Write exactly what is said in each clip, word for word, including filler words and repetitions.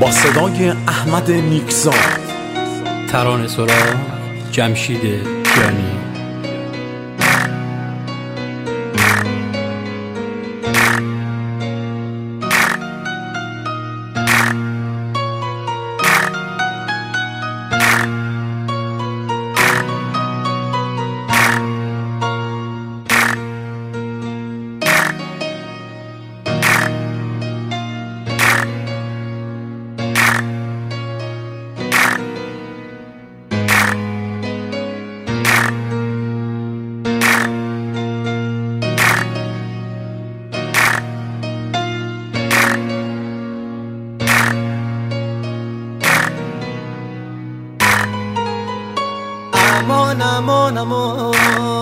با صدای احمد نیکزاد. ترانه سرا جمشید کیانی. امان امان امان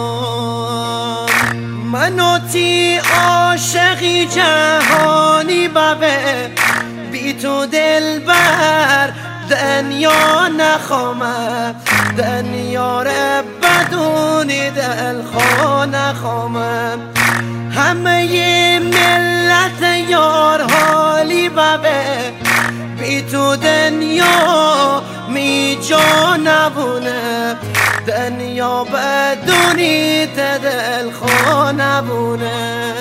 منو تی عاشقی جهانی ببه بی تو دل بر دنیا نخوامه دنیا رو بدونی دل خوا نخوامه همه ملت یار حالی ببه بی تو دنیا می جا نبونه دنیا بدونی دل خوا نبونه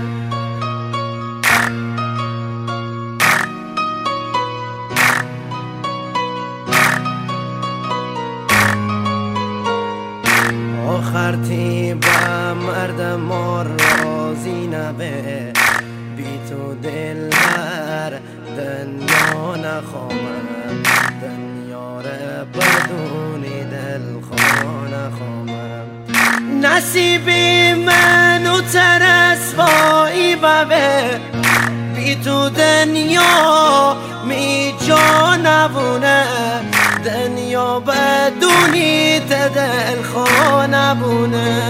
آخر تی با مرد ما رازی نبه بی تو دل بر دنیا نخوامم دنیا رو بدونی دل خوا نخوامم نصیب منو ترسوایی ببه بی تو دنیا می جا نبونه دنیا بدونی دل خوا نبونه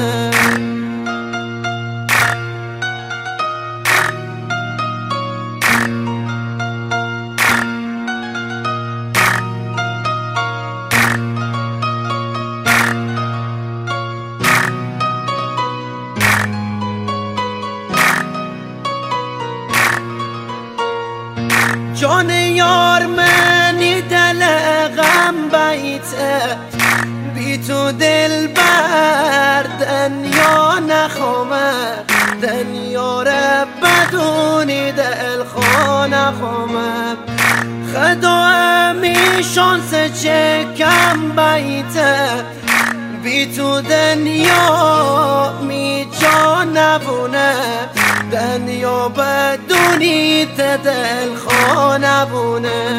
جان یار منی دل غم بیته بی تو دل بر دنیا نخوامه دنیا رو بدونی دل خوا نخوامه خدا همی شانس چه کم بیته بی تو دنیا می جا نبونه دنیا بدونی دل خوا نبونه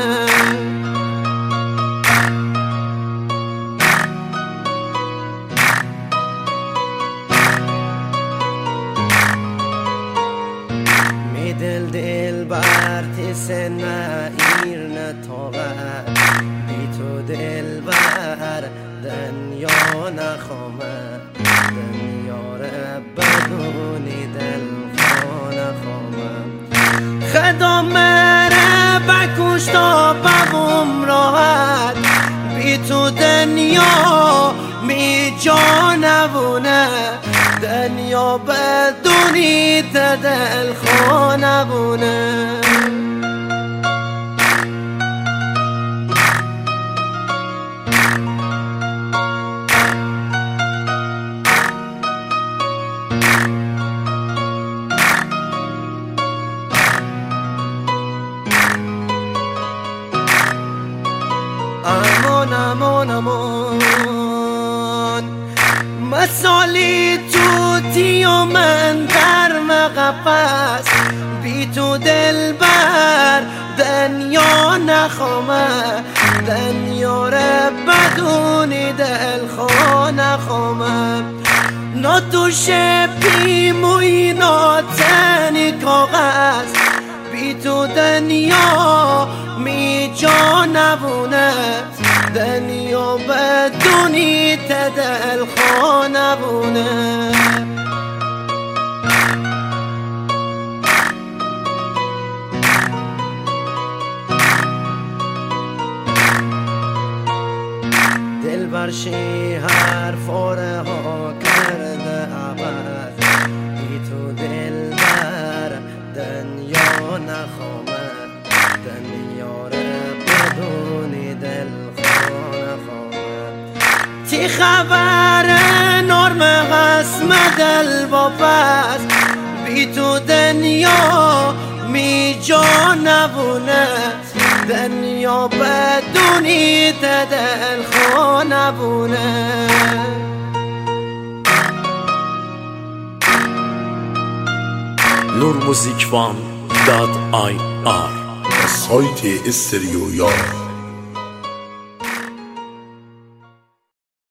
می دل دل بر تیس نه ایر نه طاقت بی تو دل بر دنیا نخوامه دنیا رو بدونی دل خوا نخوامم خدا مره بکش تا ببوم راحت بی تو دنیا می جا نبونه دنیا بدونی دل خوا نبونه امان امان امان مثالی توتی و من در مقفص بی تو دل بر دنیا نخوامه دنیا رو بدونی دل خوا نخوامه نا توش پیموی نا تنی کاغذ بی تو دنیا می جا نبونه دنیا بدونی دل خوا نبونه دل برشی هر فاره ها کرده عبد بی تو دل بر دنیا نخوامه دنیا رو بی خبر نرم هست دل با پس بی تو دنیا می جا نبونه دنیا بدونی دل خو نبونه نور موزیک وان دات آی آر سایت استریویا